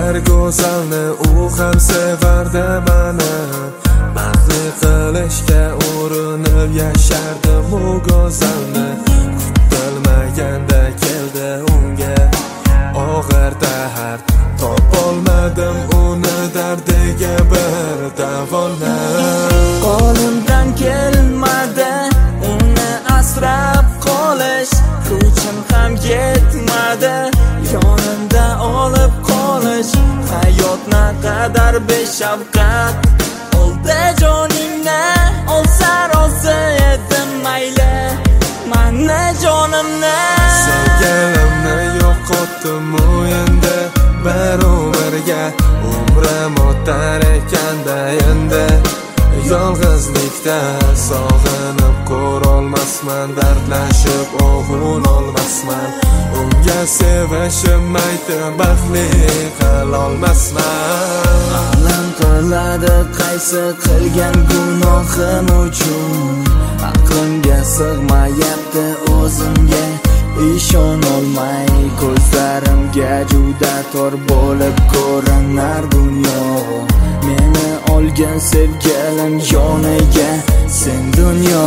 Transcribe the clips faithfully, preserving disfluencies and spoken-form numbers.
sevar go'zalni, u ham sevardi mani. Baxtli qilishga urinib yashardim u go'zalni. Kutilmaganda keldi unga og'ir dard, topolmadim uni dardiga bir davolni. Qo'limdan kelmadi uni asrab qolish, kuchim ham yetmadi yonimda olib qolish. Hayot naqadar beshafqat, oldi joningni olsa rozi edim mayli, mani jonimni. Sevgalimni yo'qotdim endi barobarga, umrim o'tar ekanda endi. Yolg'izlikda sog'inib ko'rolmasman, dardlashib o'g'un olmasman. Unga sevishim aytib baxtli qilolmasman. Alam qiladi qaysi qilgan gunohim uchun, aqlimga sig'mayapti o'zimga ishonolmay. Ko'zlarimga juda tor bo'lib ko'rinar dunyo. Meni olgan sevgilim yoniga sen dunyo.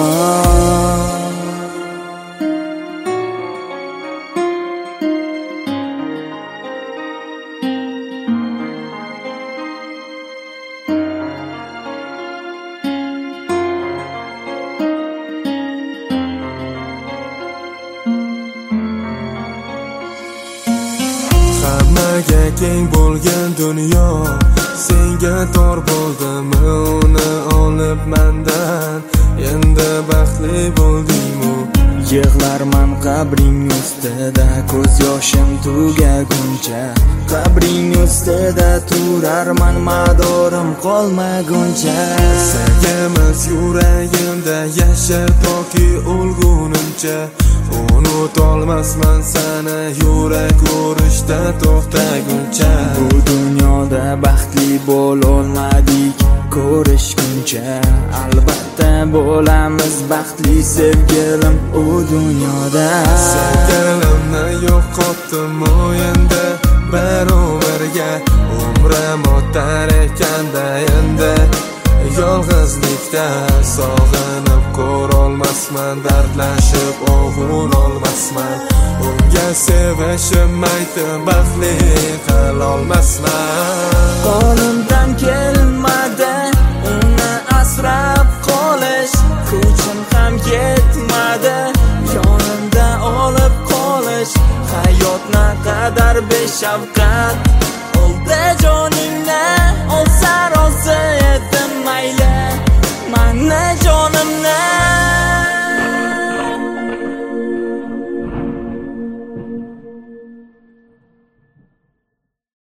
Hammaga keng bo'lgan dunyo senga tor bo'ldimi? Uni olib mendan endi baxtli bo'ldingmi? Yig'larman qabring ustida ko'z yoshim tugaguncha, qabring ustida turarman madorim qolmaguncha. Sevgimiz yuragimda yashar toki o'lgunimcha. Unutolmasman seni yurak urishda to'xtaguncha. Bu dunyoda baxtli bo'lolmadik ko'rishguncha, albatta bo'lamiz baxtli sevgilim u dunyoda. Sevgilimni yo'qotdim endi barobarga, umrim o'tar ekanda endi. Yolg'izlikda sog'inib ko'rolmasman, dardlashib o'g'un olmasman. Unga sevishim aytib baxtli qilolmasman. Qo'limdan kelmadi uni asrab qolish, kuchim ham yetmadi yonimda olib qolish. Hayot naqadar beshafqat, oldi joningni olsa rozi edim mayli, mani jonimni.